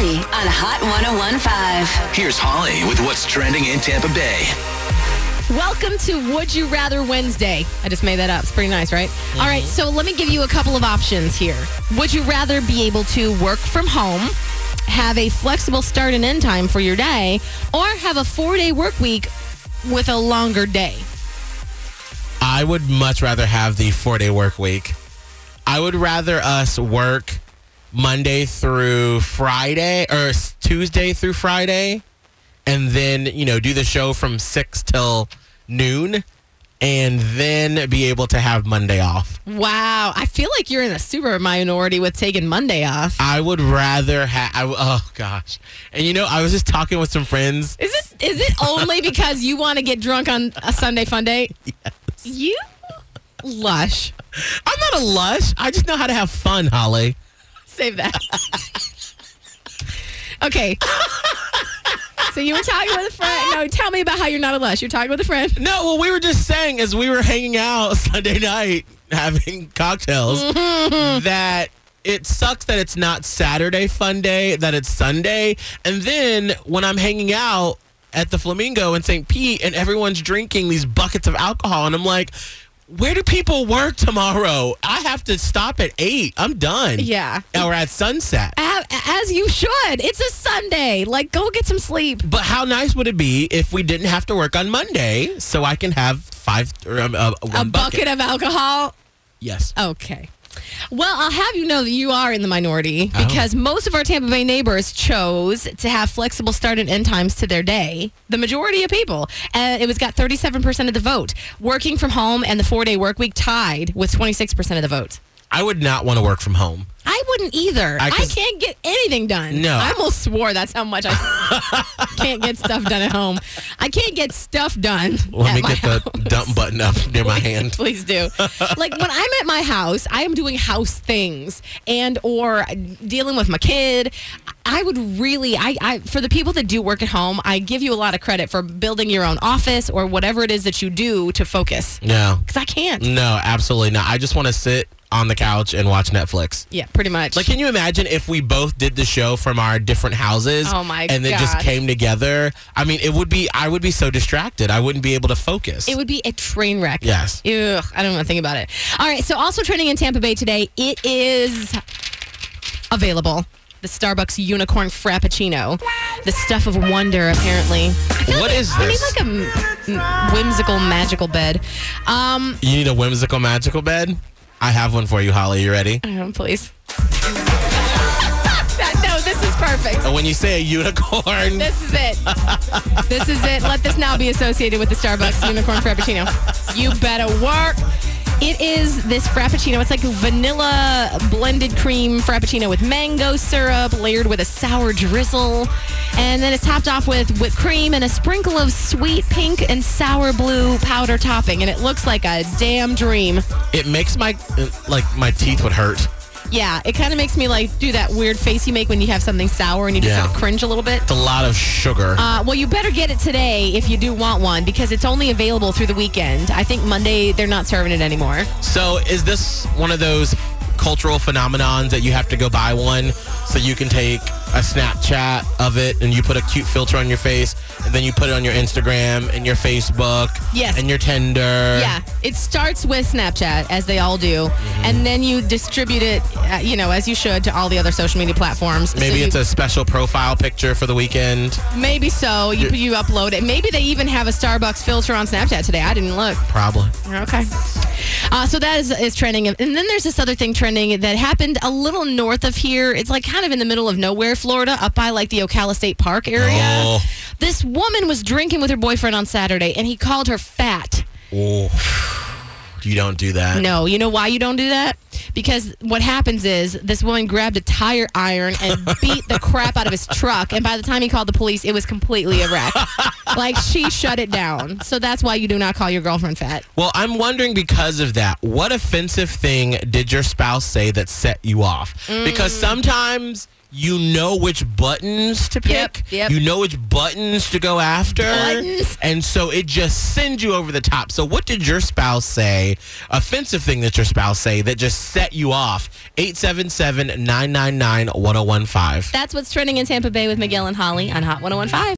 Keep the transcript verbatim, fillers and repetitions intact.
Holly on Hot one oh one point five. Here's Holly with what's trending in Tampa Bay. Welcome to Would You Rather Wednesday. I just made that up. It's pretty nice, right? Mm-hmm. All right, so let me give you a couple of options here. Would you rather be able to work from home, have a flexible start and end time for your day, or have a four-day work week with a longer day? I would much rather have the four-day work week. I would rather us work Monday through Friday, or Tuesday through Friday, and then, you know, do the show from six till noon, and then be able to have Monday off. Wow. I feel like you're in a super minority with taking Monday off. I would rather have, oh gosh. And you know, I was just talking with some friends. Is this, is it only because you want to get drunk on a Sunday fun day? Yes. You lush. I'm not a lush. I just know how to have fun, Holly. Save that. Okay. So you were talking with a friend. No, tell me about how you're not a lush. You're talking with a friend. No, well, we were just saying as we were hanging out Sunday night having cocktails mm-hmm. that it sucks that it's not Saturday fun day, that it's Sunday. And then when I'm hanging out at the Flamingo in Saint Pete and everyone's drinking these buckets of alcohol, and I'm like, where do people work tomorrow? I have to stop at eight. I'm done. Yeah. Or at sunset. As you should. It's a Sunday. Like, go get some sleep. But how nice would it be if we didn't have to work on Monday so I can have five or um, uh, one A bucket. bucket of alcohol? Yes. Okay. Well, I'll have you know that you are in the minority because oh. most of our Tampa Bay neighbors chose to have flexible start and end times to their day. The majority of people. And it was got thirty-seven percent of the vote. Working from home and the four-day work week tied with twenty-six percent of the vote. I would not want to work from home. I wouldn't either. I, I can't get anything done. No. I almost swore that's how much I can't get stuff done at home. I can't get stuff done Let at me my get house. the dump button up near my hand. Please do. Like when I'm at my house, I am doing house things and or dealing with my kid. I would really, I, I for the people that do work at home, I give you a lot of credit for building your own office or whatever it is that you do to focus. No. Because I can't. No, absolutely not. I just want to sit on the couch and watch Netflix. Yeah, pretty much. Like, can you imagine if we both did the show from our different houses? Oh my and then God. just came together? I mean, it would be, I would be so distracted. I wouldn't be able to focus. It would be a train wreck. Yes. Ugh, I don't want to think about it. All right, so also trending in Tampa Bay today, it is available. The Starbucks Unicorn Frappuccino. The stuff of wonder, apparently. What like is I this? need like a m- whimsical, magical bed. Um, you need a whimsical, magical bed? I have one for you, Holly. You ready? Um, please. that, no, this is perfect. And when you say a unicorn... This is it. This is it. Let this now be associated with the Starbucks Unicorn Frappuccino. You better work. It is this Frappuccino. It's like a vanilla blended cream Frappuccino with mango syrup layered with a sour drizzle. And then it's topped off with whipped cream and a sprinkle of sweet pink and sour blue powder topping. And it looks like a damn dream. It makes my, like, my teeth would hurt. Yeah, it kind of makes me like do that weird face you make when you have something sour and you just Yeah. sort of cringe a little bit. It's a lot of sugar. Uh, well, you better get it today if you do want one because it's only available through the weekend. I think Monday they're not serving it anymore. So is this one of those cultural phenomenons that you have to go buy one so you can take a Snapchat of it and you put a cute filter on your face and then you put it on your Instagram and your Facebook Yes. and your Tinder? Yeah, it starts with Snapchat, as they all do, mm-hmm. and then you distribute it, uh, you know, as you should, to all the other social media platforms. Maybe so it's you, a special profile picture for the weekend. Maybe so. You, you upload it. Maybe they even have a Starbucks filter on Snapchat today. I didn't look. Probably. Okay. Uh, so that is, is trending. And then there's this other thing trending that happened a little north of here. It's like kind of in the middle of nowhere, Florida, up by like the Ocala State Park area. Oh. This woman was drinking with her boyfriend on Saturday, and he called her fat. Oh. You don't do that. No. You know why you don't do that? Because what happens is this woman grabbed a tire iron and beat the crap out of his truck. And by the time he called the police, it was completely a wreck. Like, she shut it down. So that's why you do not call your girlfriend fat. Well, I'm wondering because of that, what offensive thing did your spouse say that set you off? Mm. Because sometimes you know which buttons to pick. Yep, yep. You know which buttons to go after. Buttons. And so it just sends you over the top. So what did your spouse say, offensive thing that your spouse say that just set you off? eight seven seven, nine nine nine, one oh one five. That's what's trending in Tampa Bay with Miguel and Holly on Hot one oh one five.